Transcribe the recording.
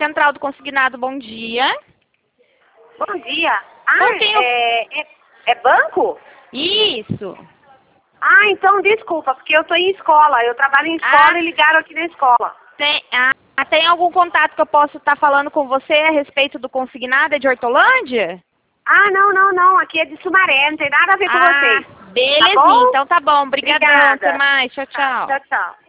Central do Consignado, bom dia. Bom dia. É banco? Isso. Então desculpa, porque eu tô em escola. Eu trabalho em escola e ligaram aqui na escola. Tem algum contato que eu posso estar falando com você a respeito do consignado? É de Hortolândia? Não. Aqui é de Sumaré, não tem nada a ver com vocês. Belezinha, Tá bom? então tá bom. Obrigadão, Obrigada. até mais. Tchau, tchau. Tchau.